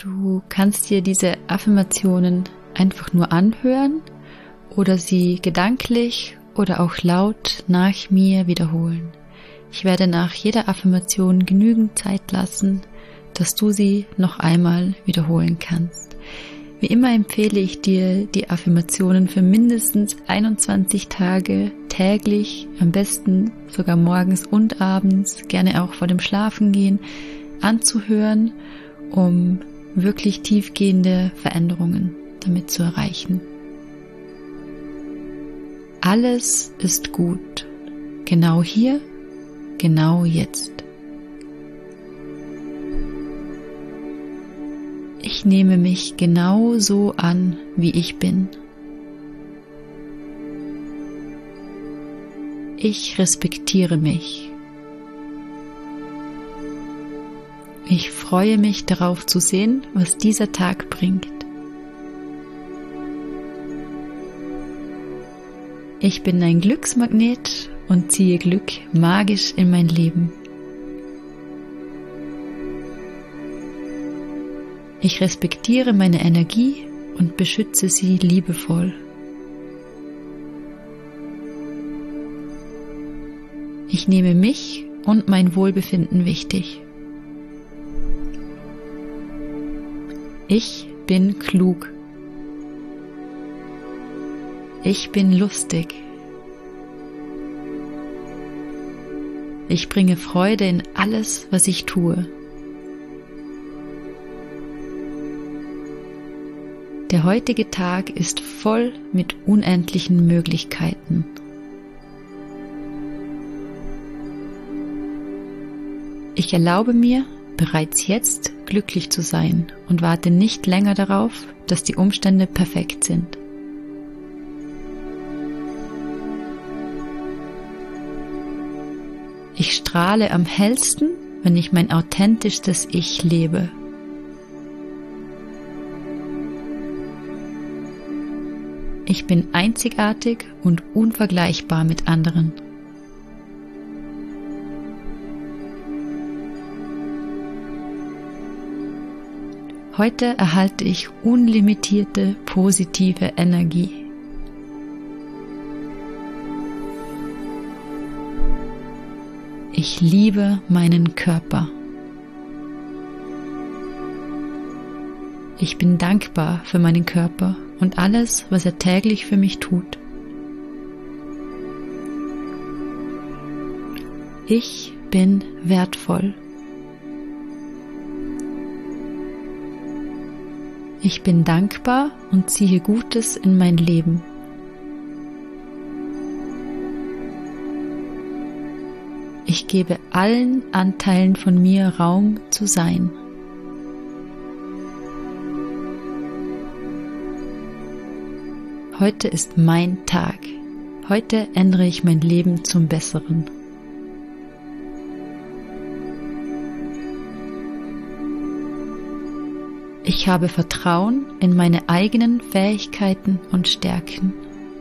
Du kannst dir diese Affirmationen einfach nur anhören oder sie gedanklich oder auch laut nach mir wiederholen. Ich werde nach jeder Affirmation genügend Zeit lassen, dass du sie noch einmal wiederholen kannst. Wie immer empfehle ich dir, die Affirmationen für mindestens 21 Tage täglich, am besten sogar morgens und abends, gerne auch vor dem Schlafengehen, anzuhören, um wirklich tiefgehende Veränderungen damit zu erreichen. Alles ist gut, genau hier, genau jetzt. Ich nehme mich genau so an, wie ich bin. Ich respektiere mich. Ich freue mich darauf zu sehen, was dieser Tag bringt. Ich bin ein Glücksmagnet und ziehe Glück magisch in mein Leben. Ich respektiere meine Energie und beschütze sie liebevoll. Ich nehme mich und mein Wohlbefinden wichtig. Ich bin klug. Ich bin lustig. Ich bringe Freude in alles, was ich tue. Der heutige Tag ist voll mit unendlichen Möglichkeiten. Ich erlaube mir, bereits jetzt glücklich zu sein und warte nicht länger darauf, dass die Umstände perfekt sind. Ich strahle am hellsten, wenn ich mein authentischstes Ich lebe. Ich bin einzigartig und unvergleichbar mit anderen. Heute erhalte ich unlimitierte positive Energie. Ich liebe meinen Körper. Ich bin dankbar für meinen Körper und alles, was er täglich für mich tut. Ich bin wertvoll. Ich bin dankbar und ziehe Gutes in mein Leben. Ich gebe allen Anteilen von mir Raum zu sein. Heute ist mein Tag. Heute ändere ich mein Leben zum Besseren. Ich habe Vertrauen in meine eigenen Fähigkeiten und Stärken.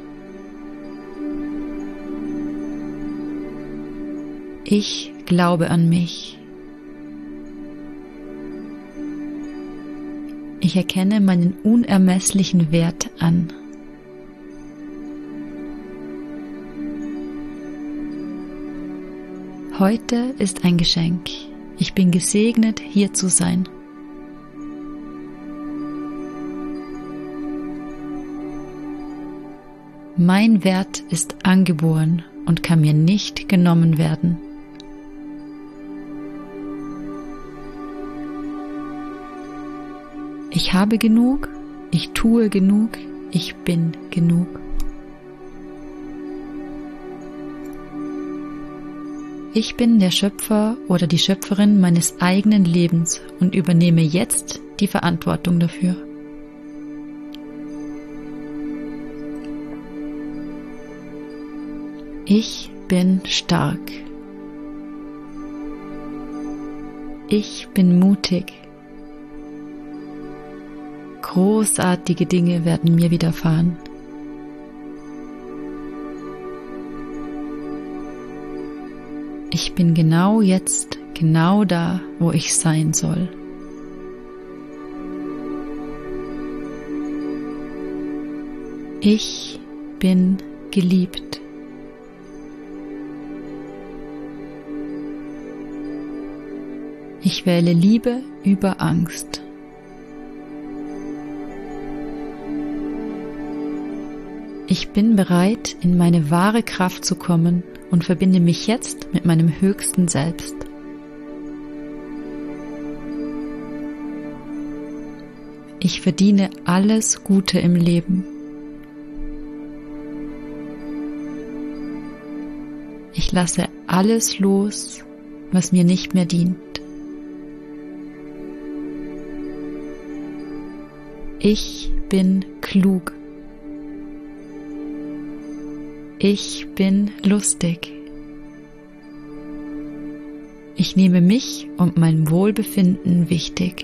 Ich glaube an mich. Ich erkenne meinen unermesslichen Wert an. Heute ist ein Geschenk. Ich bin gesegnet, hier zu sein. Mein Wert ist angeboren und kann mir nicht genommen werden. Ich habe genug, ich tue genug, ich bin genug. Ich bin der Schöpfer oder die Schöpferin meines eigenen Lebens und übernehme jetzt die Verantwortung dafür. Ich bin stark. Ich bin mutig. Großartige Dinge werden mir widerfahren. Ich bin genau jetzt, genau da, wo ich sein soll. Ich bin geliebt. Ich wähle Liebe über Angst. Ich bin bereit, in meine wahre Kraft zu kommen und verbinde mich jetzt mit meinem höchsten Selbst. Ich verdiene alles Gute im Leben. Ich lasse alles los, was mir nicht mehr dient. Ich bin klug. Ich bin lustig. Ich nehme mich und mein Wohlbefinden wichtig.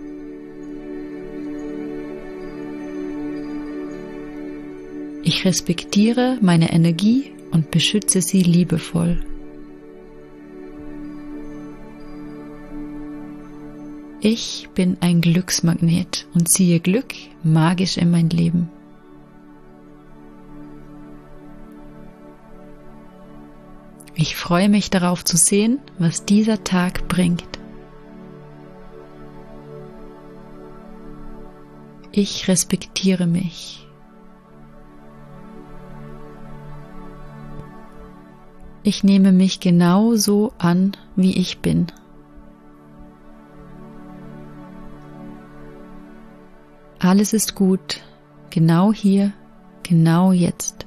Ich respektiere meine Energie und beschütze sie liebevoll. Ich bin ein Glücksmagnet und ziehe Glück magisch in mein Leben. Ich freue mich darauf zu sehen, was dieser Tag bringt. Ich respektiere mich. Ich nehme mich genau so an, wie ich bin. Alles ist gut, genau hier, genau jetzt.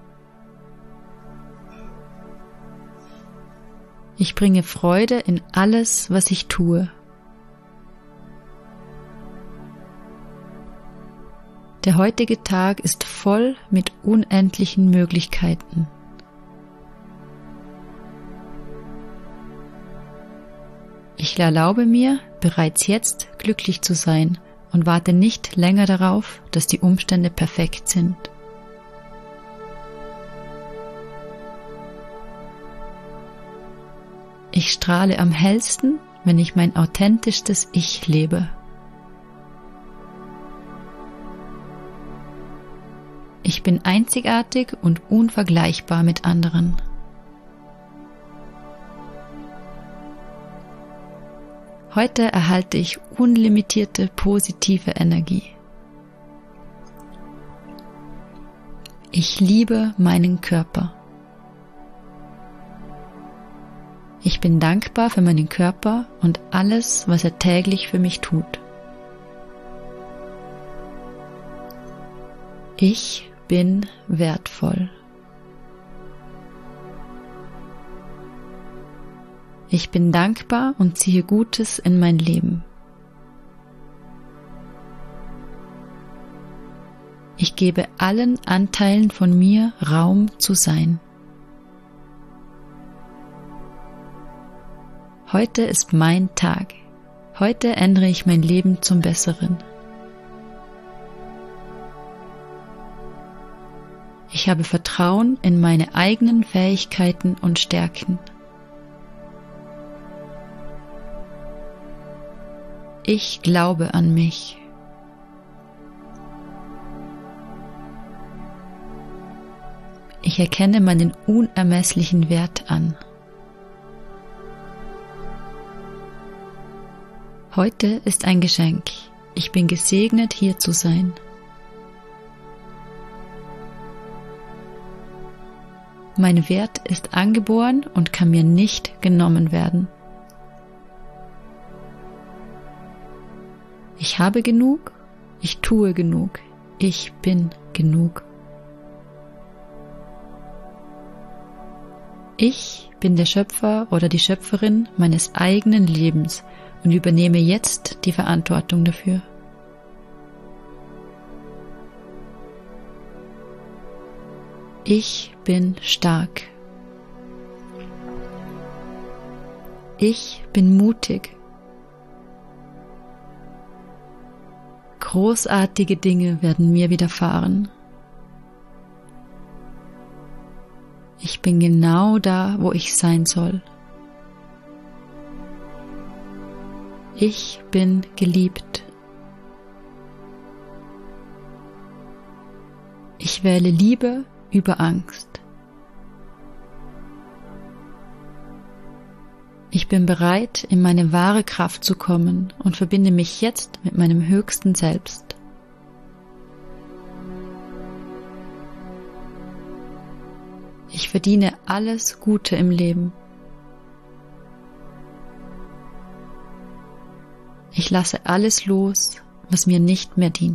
Ich bringe Freude in alles, was ich tue. Der heutige Tag ist voll mit unendlichen Möglichkeiten. Ich erlaube mir, bereits jetzt glücklich zu sein und warte nicht länger darauf, dass die Umstände perfekt sind. Ich strahle am hellsten, wenn ich mein authentischstes Ich lebe. Ich bin einzigartig und unvergleichbar mit anderen. Heute erhalte ich unlimitierte positive Energie. Ich liebe meinen Körper. Ich bin dankbar für meinen Körper und alles, was er täglich für mich tut. Ich bin wertvoll. Ich bin dankbar und ziehe Gutes in mein Leben. Ich gebe allen Anteilen von mir Raum zu sein. Heute ist mein Tag. Heute ändere ich mein Leben zum Besseren. Ich habe Vertrauen in meine eigenen Fähigkeiten und Stärken. Ich glaube an mich. Ich erkenne meinen unermesslichen Wert an. Heute ist ein Geschenk. Ich bin gesegnet, hier zu sein. Mein Wert ist angeboren und kann mir nicht genommen werden. Ich habe genug, ich tue genug, ich bin genug. Ich bin der Schöpfer oder die Schöpferin meines eigenen Lebens und übernehme jetzt die Verantwortung dafür. Ich bin stark. Ich bin mutig. Großartige Dinge werden mir widerfahren. Ich bin genau da, wo ich sein soll. Ich bin geliebt. Ich wähle Liebe über Angst. Ich bin bereit, in meine wahre Kraft zu kommen und verbinde mich jetzt mit meinem höchsten Selbst. Ich verdiene alles Gute im Leben. Ich lasse alles los, was mir nicht mehr dient.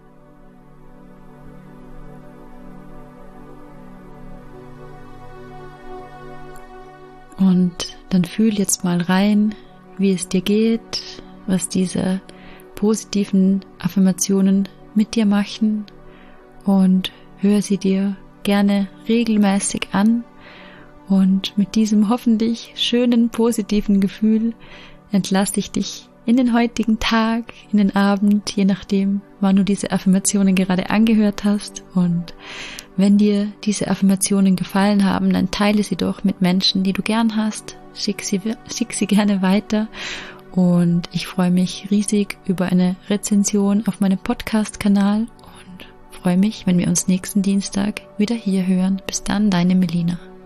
Und dann fühl jetzt mal rein, wie es dir geht, was diese positiven Affirmationen mit dir machen, und hör sie dir gerne regelmäßig an, und mit diesem hoffentlich schönen, positiven Gefühl entlasse ich dich in den heutigen Tag, in den Abend, je nachdem, wann du diese Affirmationen gerade angehört hast. Und wenn dir diese Affirmationen gefallen haben, dann teile sie doch mit Menschen, die du gern hast. Schick sie gerne weiter. Und ich freue mich riesig über eine Rezension auf meinem Podcast-Kanal und freue mich, wenn wir uns nächsten Dienstag wieder hier hören. Bis dann, deine Melina.